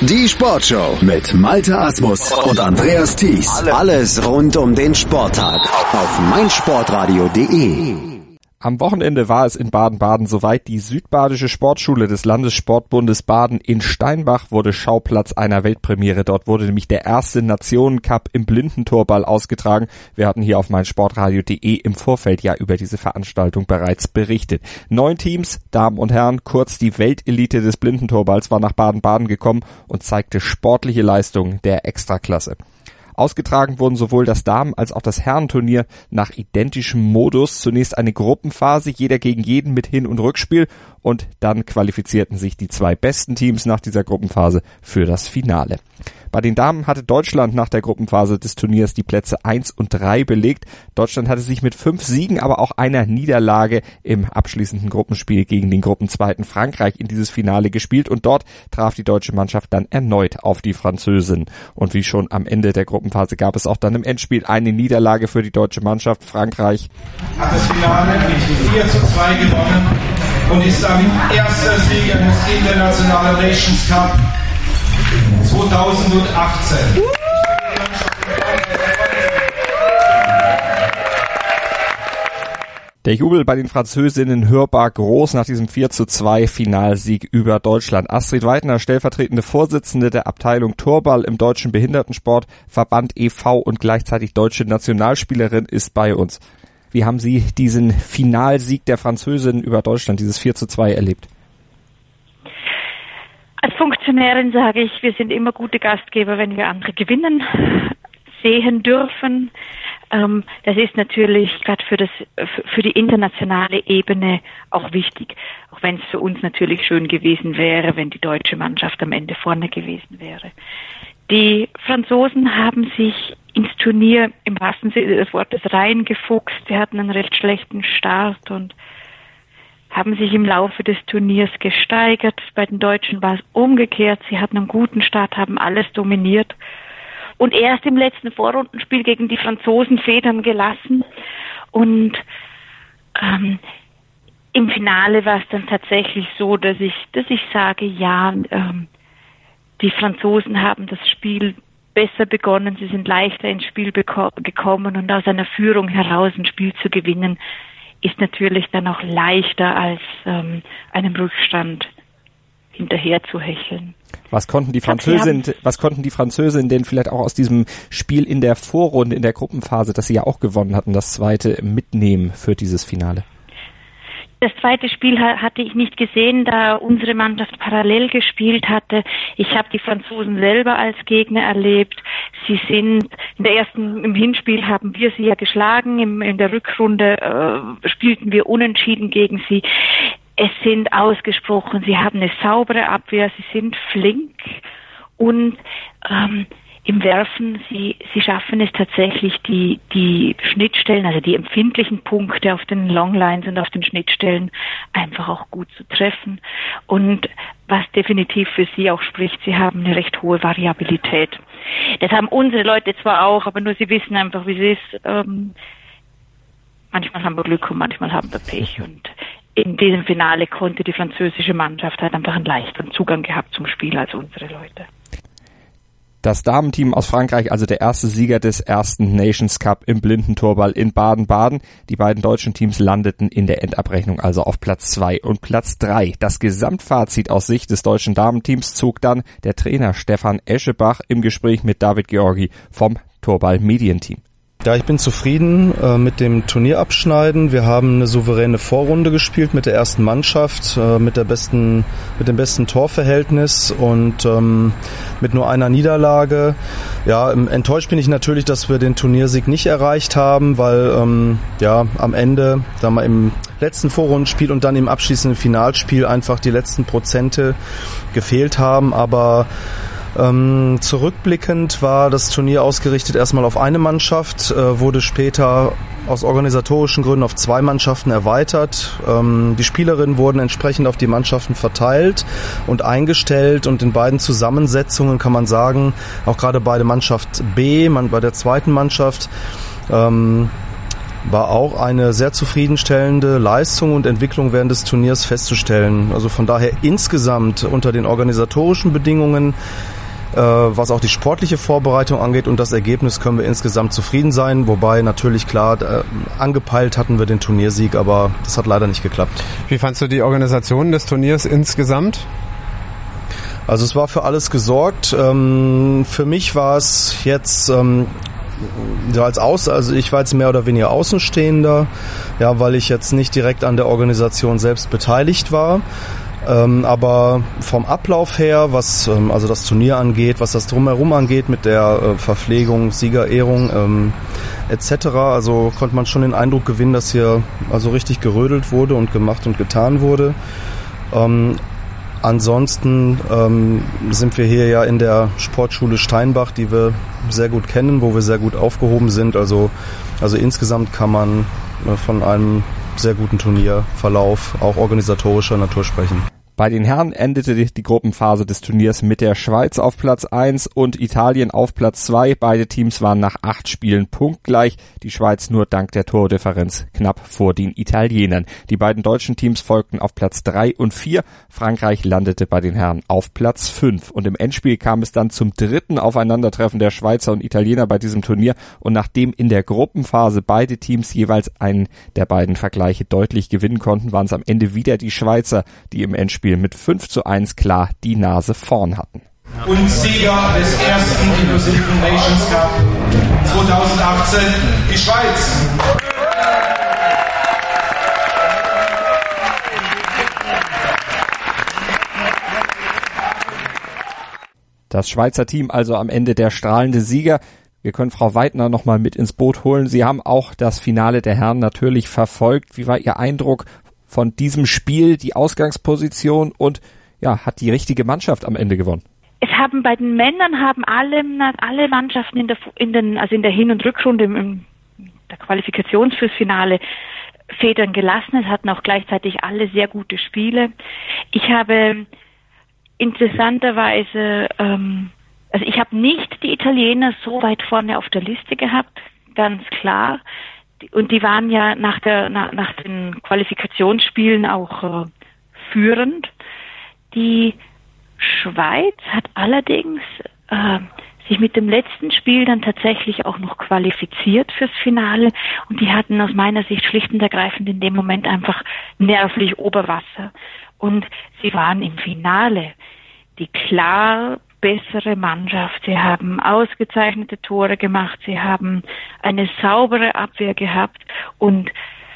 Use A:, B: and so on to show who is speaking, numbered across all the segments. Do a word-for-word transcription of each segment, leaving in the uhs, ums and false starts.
A: Die Sportshow mit Malte Asmus und Andreas Thies. Alles rund um den Sporttag auf meinsportradio punkt de.
B: Am Wochenende war es in Baden-Baden soweit. Die Südbadische Sportschule des Landessportbundes Baden in Steinbach wurde Schauplatz einer Weltpremiere. Dort wurde nämlich der erste Nationencup im Blindentorball ausgetragen. Wir hatten hier auf meinsportradio punkt de im Vorfeld ja über diese Veranstaltung bereits berichtet. Neun Teams, Damen und Herren, kurz die Weltelite des Blindentorballs war nach Baden-Baden gekommen und zeigte sportliche Leistungen der Extraklasse. Ausgetragen wurden sowohl das Damen- als auch das Herrenturnier nach identischem Modus. Zunächst eine Gruppenphase, jeder gegen jeden mit Hin- und Rückspiel, und dann qualifizierten sich die zwei besten Teams nach dieser Gruppenphase für das Finale. Bei den Damen hatte Deutschland nach der Gruppenphase des Turniers die Plätze eins und drei belegt. Deutschland hatte sich mit fünf Siegen, aber auch einer Niederlage im abschließenden Gruppenspiel gegen den Gruppenzweiten Frankreich in dieses Finale gespielt, und dort traf die deutsche Mannschaft dann erneut auf die Französin. Und wie schon am Ende der Gruppenphase gab es auch dann im Endspiel eine Niederlage für die deutsche Mannschaft. Frankreich
C: hat das Finale mit vier zu zwei gewonnen und ist damit erster Sieger des Internationalen Nations Cup zweitausendachtzehn.
B: Der Jubel bei den Französinnen hörbar groß nach diesem vier zu zwei Finalsieg über Deutschland. Astrid Weidner, stellvertretende Vorsitzende der Abteilung Torball im Deutschen Behindertensportverband e V und gleichzeitig deutsche Nationalspielerin, ist bei uns. Wie haben Sie diesen Finalsieg der Französinnen über Deutschland, dieses vier zu zwei, erlebt?
D: Als Funktionärin sage ich, wir sind immer gute Gastgeber, wenn wir andere gewinnen sehen dürfen. Ähm, das ist natürlich gerade für das für die internationale Ebene auch wichtig, auch wenn es für uns natürlich schön gewesen wäre, wenn die deutsche Mannschaft am Ende vorne gewesen wäre. Die Franzosen haben sich ins Turnier im wahrsten Sinne des Wortes reingefuchst. Sie hatten einen recht schlechten Start und haben sich im Laufe des Turniers gesteigert. Bei den Deutschen war es umgekehrt. Sie hatten einen guten Start, haben alles dominiert. Und erst im letzten Vorrundenspiel gegen die Franzosen Federn gelassen. Und ähm, im Finale war es dann tatsächlich so, dass ich, dass ich sage, ja, ähm, die Franzosen haben das Spiel besser begonnen. Sie sind leichter ins Spiel beko- gekommen und aus einer Führung heraus ein Spiel zu gewinnen, ist natürlich dann auch leichter, als ähm, einem Rückstand hinterher zu hecheln.
B: Was konnten die Französinnen, was konnten die Französinnen denn vielleicht auch aus diesem Spiel in der Vorrunde, in der Gruppenphase, das sie ja auch gewonnen hatten, das zweite, mitnehmen für dieses Finale?
D: Das zweite Spiel hatte ich nicht gesehen, da unsere Mannschaft parallel gespielt hatte. Ich habe die Franzosen selber als Gegner erlebt. Sie sind in der ersten, im Hinspiel haben wir sie ja geschlagen, im, in der Rückrunde äh, spielten wir unentschieden gegen sie. Es sind ausgesprochen, sie haben eine saubere Abwehr, sie sind flink und ähm, im Werfen, sie, sie schaffen es tatsächlich, die, die Schnittstellen, also die empfindlichen Punkte auf den Longlines und auf den Schnittstellen einfach auch gut zu treffen. Und was definitiv für sie auch spricht, sie haben eine recht hohe Variabilität. Das haben unsere Leute zwar auch, aber nur sie wissen einfach, wie es ist. Ähm, manchmal haben wir Glück und manchmal haben wir Pech. Und in diesem Finale konnte die französische Mannschaft halt einfach einen leichteren Zugang gehabt zum Spiel als unsere Leute.
B: Das Damenteam aus Frankreich, also der erste Sieger des ersten Nations Cup im Blindentorball in Baden-Baden. Die beiden deutschen Teams landeten in der Endabrechnung also auf Platz zwei und Platz drei. Das Gesamtfazit aus Sicht des deutschen Damenteams zog dann der Trainer Stefan Eschebach im Gespräch mit David Georgi vom Torball-Medienteam.
E: Ja, ich bin zufrieden äh, mit dem Turnierabschneiden. Wir haben eine souveräne Vorrunde gespielt mit der ersten Mannschaft, äh, mit der besten, mit dem besten Torverhältnis und ähm, mit nur einer Niederlage. Ja, enttäuscht bin ich natürlich, dass wir den Turniersieg nicht erreicht haben, weil ähm, ja am Ende, sagen wir, im letzten Vorrundenspiel und dann im abschließenden Finalspiel einfach die letzten Prozente gefehlt haben. Aber Ähm, zurückblickend war das Turnier ausgerichtet erstmal auf eine Mannschaft, äh, wurde später aus organisatorischen Gründen auf zwei Mannschaften erweitert. Ähm, die Spielerinnen wurden entsprechend auf die Mannschaften verteilt und eingestellt, und in beiden Zusammensetzungen kann man sagen, auch gerade bei der Mannschaft B, man, bei der zweiten Mannschaft, ähm, war auch eine sehr zufriedenstellende Leistung und Entwicklung während des Turniers festzustellen. Also von daher insgesamt unter den organisatorischen Bedingungen, äh, was auch die sportliche Vorbereitung angeht und das Ergebnis, können wir insgesamt zufrieden sein. Wobei natürlich klar, äh, angepeilt hatten wir den Turniersieg, aber das hat leider nicht geklappt.
F: Wie fandst du die Organisation des Turniers insgesamt?
E: Also es war für alles gesorgt. Ähm, für mich war es jetzt ähm, ja, als Aus, also ich war jetzt mehr oder weniger Außenstehender, ja, weil ich jetzt nicht direkt an der Organisation selbst beteiligt war. Ähm, aber vom Ablauf her, was ähm, also das Turnier angeht, was das Drumherum angeht mit der äh, Verpflegung, Siegerehrung ähm, et cetera, also konnte man schon den Eindruck gewinnen, dass hier also richtig gerödelt wurde und gemacht und getan wurde. Ähm, Ansonsten ähm, sind wir hier ja in der Sportschule Steinbach, die wir sehr gut kennen, wo wir sehr gut aufgehoben sind. Also, also insgesamt kann man äh, von einem sehr guten Turnierverlauf auch organisatorischer Natur sprechen.
B: Bei den Herren endete die, die Gruppenphase des Turniers mit der Schweiz auf Platz eins und Italien auf Platz zwei. Beide Teams waren nach acht Spielen punktgleich. Die Schweiz nur dank der Tordifferenz knapp vor den Italienern. Die beiden deutschen Teams folgten auf Platz drei und vier. Frankreich landete bei den Herren auf Platz fünf. Und im Endspiel kam es dann zum dritten Aufeinandertreffen der Schweizer und Italiener bei diesem Turnier. Und nachdem in der Gruppenphase beide Teams jeweils einen der beiden Vergleiche deutlich gewinnen konnten, waren es am Ende wieder die Schweizer, die im Endspiel mit fünf zu eins klar die Nase vorn hatten.
C: Und Sieger des ersten inklusiven Nations Cup zwanzig achtzehn, die Schweiz.
B: Das Schweizer Team also am Ende der strahlende Sieger. Wir können Frau Weidner noch mal mit ins Boot holen. Sie haben auch das Finale der Herren natürlich verfolgt. Wie war Ihr Eindruck von diesem Spiel, die Ausgangsposition und ja, hat die richtige Mannschaft am Ende gewonnen?
D: Es haben bei den Männern haben alle alle Mannschaften in der in den also in der Hin- und Rückrunde im, im der Qualifikation fürs Finale Federn gelassen. Es hatten auch gleichzeitig alle sehr gute Spiele. Ich habe interessanterweise ähm, also ich habe nicht die Italiener so weit vorne auf der Liste gehabt, ganz klar. Und die waren ja nach der nach, nach den Qualifikationsspielen auch äh, führend. Die Schweiz hat allerdings äh, sich mit dem letzten Spiel dann tatsächlich auch noch qualifiziert fürs Finale und die hatten aus meiner Sicht schlicht und ergreifend in dem Moment einfach nervlich Oberwasser. Und sie waren im Finale die klar bessere Mannschaft. Sie haben ausgezeichnete Tore gemacht, sie haben eine saubere Abwehr gehabt und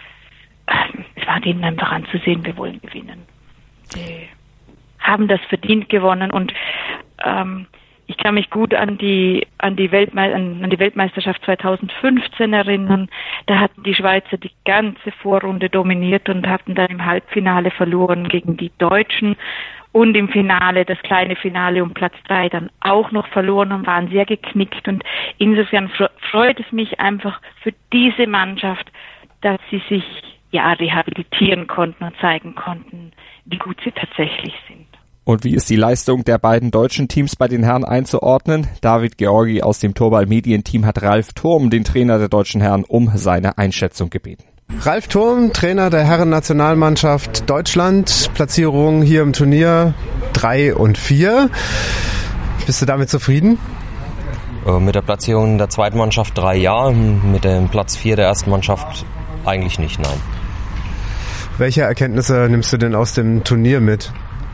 D: äh, es war denen einfach anzusehen, wir wollen gewinnen. Sie haben das verdient gewonnen und ähm, ich kann mich gut an die an die, Weltme- an die Weltmeisterschaft zwanzig fünfzehn erinnern. Da hatten die Schweizer die ganze Vorrunde dominiert und hatten dann im Halbfinale verloren gegen die Deutschen. Und im Finale, das kleine Finale um Platz drei dann auch noch verloren und waren sehr geknickt. Und insofern freut es mich einfach für diese Mannschaft, dass sie sich ja rehabilitieren konnten und zeigen konnten, wie gut sie tatsächlich sind.
B: Und wie ist die Leistung der beiden deutschen Teams bei den Herren einzuordnen? David Georgi aus dem Torball-Medienteam hat Ralf Thurm, den Trainer der deutschen Herren, um seine Einschätzung gebeten.
F: Ralf Thurm, Trainer der Herren-Nationalmannschaft Deutschland, Platzierung hier im Turnier drei und vier. Bist du damit zufrieden?
G: Äh, mit der Platzierung der zweiten Mannschaft drei ja, mit dem Platz vier der ersten Mannschaft eigentlich nicht, nein.
F: Welche Erkenntnisse nimmst du denn aus dem Turnier mit?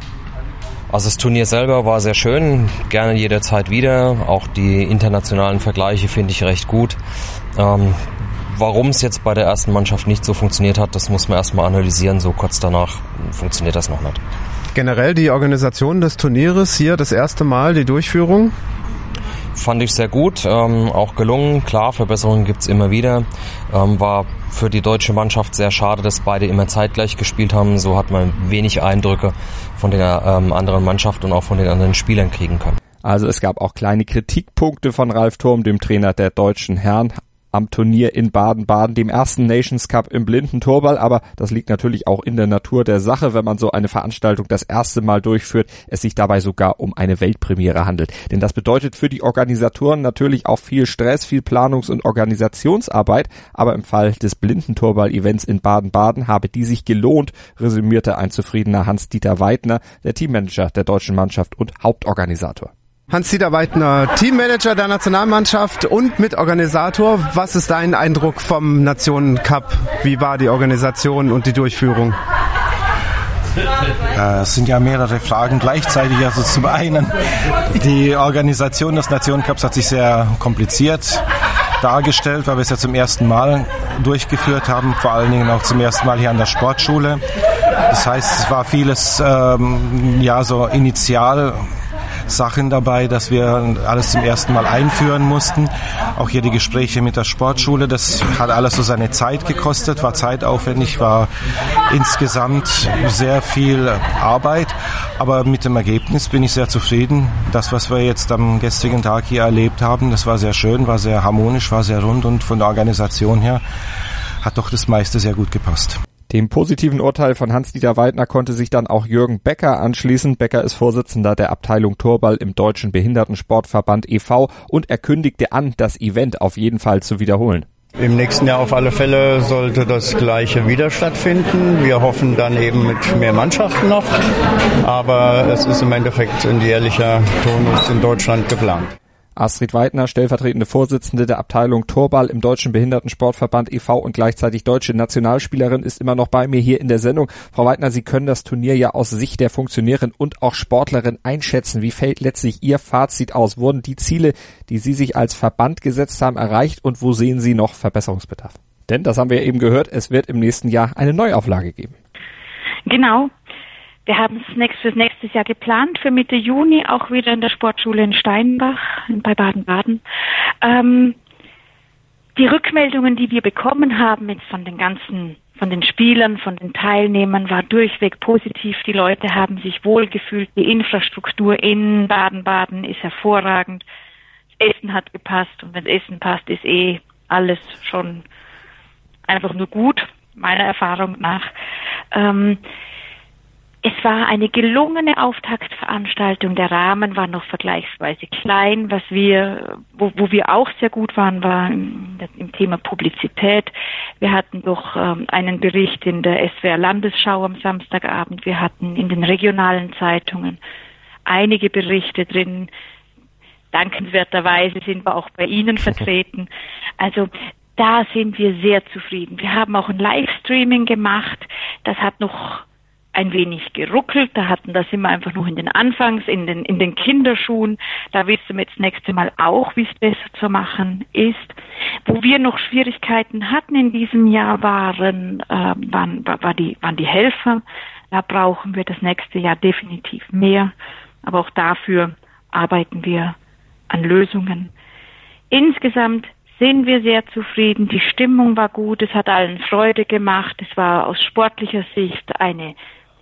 G: Also das Turnier selber war sehr schön, gerne jederzeit wieder. Auch die internationalen Vergleiche finde ich recht gut. Ähm, Warum es jetzt bei der ersten Mannschaft nicht so funktioniert hat, das muss man erstmal analysieren. So kurz danach funktioniert das noch nicht.
F: Generell die Organisation des Turnieres hier, das erste Mal, die Durchführung?
G: Fand ich sehr gut, ähm, auch gelungen. Klar, Verbesserungen gibt's immer wieder. Ähm, war für die deutsche Mannschaft sehr schade, dass beide immer zeitgleich gespielt haben. So hat man wenig Eindrücke von der ähm, anderen Mannschaft und auch von den anderen Spielern kriegen können.
B: Also es gab auch kleine Kritikpunkte von Ralf Thurm, dem Trainer der deutschen Herren. am Turnier in Baden-Baden, dem ersten Nations Cup im Blindentorball. Aber das liegt natürlich auch in der Natur der Sache, wenn man so eine Veranstaltung das erste Mal durchführt, es sich dabei sogar um eine Weltpremiere handelt. Denn das bedeutet für die Organisatoren natürlich auch viel Stress, viel Planungs- und Organisationsarbeit. Aber im Fall des Blindentorball-Events in Baden-Baden habe die sich gelohnt, resümierte ein zufriedener Hans-Dieter Weidner, der Teammanager der deutschen Mannschaft und Hauptorganisator.
F: Hans-Dieter Weidner, Teammanager der Nationalmannschaft und Mitorganisator. Was ist dein Eindruck vom Nationencup? Wie war die Organisation und die Durchführung?
H: Es sind ja mehrere Fragen gleichzeitig. Also zum einen, die Organisation des Nationencups hat sich sehr kompliziert dargestellt, weil wir es ja zum ersten Mal durchgeführt haben, vor allen Dingen auch zum ersten Mal hier an der Sportschule. Das heißt, es war vieles ähm, ja so initial Sachen dabei, dass wir alles zum ersten Mal einführen mussten. Auch hier die Gespräche mit der Sportschule, das hat alles so seine Zeit gekostet, war zeitaufwendig, war insgesamt sehr viel Arbeit. Aber mit dem Ergebnis bin ich sehr zufrieden. Das, was wir jetzt am gestrigen Tag hier erlebt haben, das war sehr schön, war sehr harmonisch, war sehr rund und von der Organisation her hat doch das meiste sehr gut gepasst.
B: Dem positiven Urteil von Hans-Dieter Weidner konnte sich dann auch Jürgen Becker anschließen. Becker ist Vorsitzender der Abteilung Torball im Deutschen Behindertensportverband e V und er kündigte an, das Event auf jeden Fall zu wiederholen.
I: Im nächsten Jahr auf alle Fälle sollte das Gleiche wieder stattfinden. Wir hoffen dann eben mit mehr Mannschaften noch, aber es ist im Endeffekt ein jährlicher Turnus in Deutschland geplant.
B: Astrid Weidner, stellvertretende Vorsitzende der Abteilung Torball im Deutschen Behindertensportverband e V und gleichzeitig deutsche Nationalspielerin, ist immer noch bei mir hier in der Sendung. Frau Weidner, Sie können das Turnier ja aus Sicht der Funktionärin und auch Sportlerin einschätzen. Wie fällt letztlich Ihr Fazit aus? Wurden die Ziele, die Sie sich als Verband gesetzt haben, erreicht und wo sehen Sie noch Verbesserungsbedarf? Denn, das haben wir ja eben gehört, es wird im nächsten Jahr eine Neuauflage geben.
D: Genau. Wir haben es nächstes, fürs nächstes Jahr geplant, für Mitte Juni, auch wieder in der Sportschule in Steinbach, bei Baden-Baden. Ähm, die Rückmeldungen, die wir bekommen haben jetzt von den ganzen, von den Spielern, von den Teilnehmern, war durchweg positiv. Die Leute haben sich wohlgefühlt. Die Infrastruktur in Baden-Baden ist hervorragend. Das Essen hat gepasst und wenn das Essen passt, ist eh alles schon einfach nur gut, meiner Erfahrung nach. Ähm, Es war eine gelungene Auftaktveranstaltung. Der Rahmen war noch vergleichsweise klein. Was wir, wo, wo wir auch sehr gut waren, war im, im Thema Publizität. Wir hatten doch ähm, einen Bericht in der S W R Landesschau am Samstagabend. Wir hatten in den regionalen Zeitungen einige Berichte drin. Dankenswerterweise sind wir auch bei Ihnen vertreten. Also da sind wir sehr zufrieden. Wir haben auch ein Livestreaming gemacht. Das hat noch ein wenig geruckelt, da hatten das immer einfach nur in den Anfangs, in den in den Kinderschuhen. Da wissen wir jetzt das nächste Mal auch, wie es besser zu machen ist. Wo wir noch Schwierigkeiten hatten in diesem Jahr waren, äh, waren, war die, waren die Helfer. Da brauchen wir das nächste Jahr definitiv mehr. Aber auch dafür arbeiten wir an Lösungen. Insgesamt sind wir sehr zufrieden. Die Stimmung war gut. Es hat allen Freude gemacht. Es war aus sportlicher Sicht eine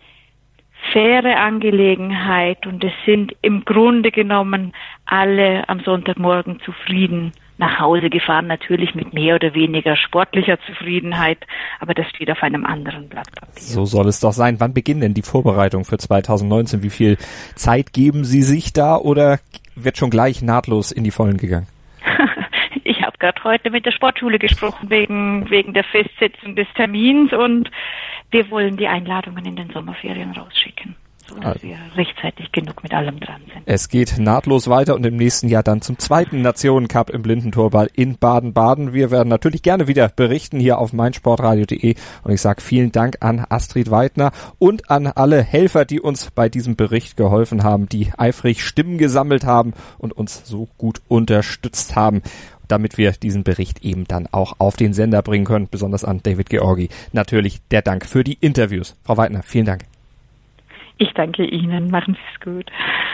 D: faire Angelegenheit und es sind im Grunde genommen alle am Sonntagmorgen zufrieden nach Hause gefahren, natürlich mit mehr oder weniger sportlicher Zufriedenheit, aber das steht auf einem anderen Blatt Papier.
B: So soll es doch sein. Wann beginnen denn die Vorbereitungen für zwanzig neunzehn? Wie viel Zeit geben Sie sich da oder wird schon gleich nahtlos in die Vollen gegangen?
D: Ich habe gerade heute mit der Sportschule gesprochen wegen wegen der Festsetzung des Termins und wir wollen die Einladungen in den Sommerferien rausschicken, sodass also wir rechtzeitig genug mit allem dran sind.
B: Es geht nahtlos weiter und im nächsten Jahr dann zum zweiten Nationencup im Blindentorball in Baden-Baden. Wir werden natürlich gerne wieder berichten hier auf meinsportradio punkt de und ich sage vielen Dank an Astrid Weidner und an alle Helfer, die uns bei diesem Bericht geholfen haben, die eifrig Stimmen gesammelt haben und uns so gut unterstützt haben, damit wir diesen Bericht eben dann auch auf den Sender bringen können, besonders an David Georgi. Natürlich der Dank für die Interviews. Frau Weidner, vielen Dank.
D: Ich danke Ihnen, machen Sie es gut.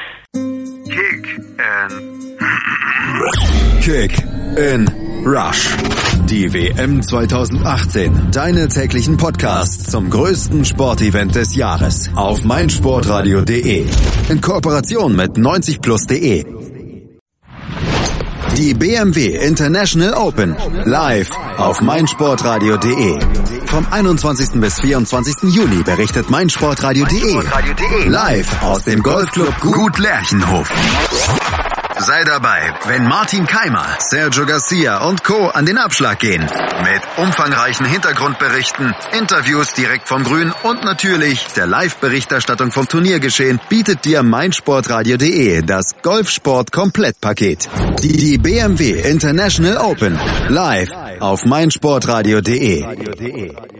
A: Kick in Kick in Rush. Die W M zwanzig achtzehn. Deine täglichen Podcasts zum größten Sportevent des Jahres auf meinsportradio punkt de. In Kooperation mit neunzig plus punkt de. Die B M W International Open. Live auf meinsportradio punkt de. Vom einundzwanzigsten bis vierundzwanzigsten Juli berichtet meinsportradio punkt de. Live aus dem Golfclub Gut Lerchenhof. Sei dabei, wenn Martin Keimer, Sergio Garcia und Co. an den Abschlag gehen. Mit umfangreichen Hintergrundberichten, Interviews direkt vom Grün und natürlich der Live-Berichterstattung vom Turniergeschehen bietet dir meinsportradio punkt de das Golfsport-Komplettpaket. Die, die B M W International Open. Live auf meinsportradio punkt de.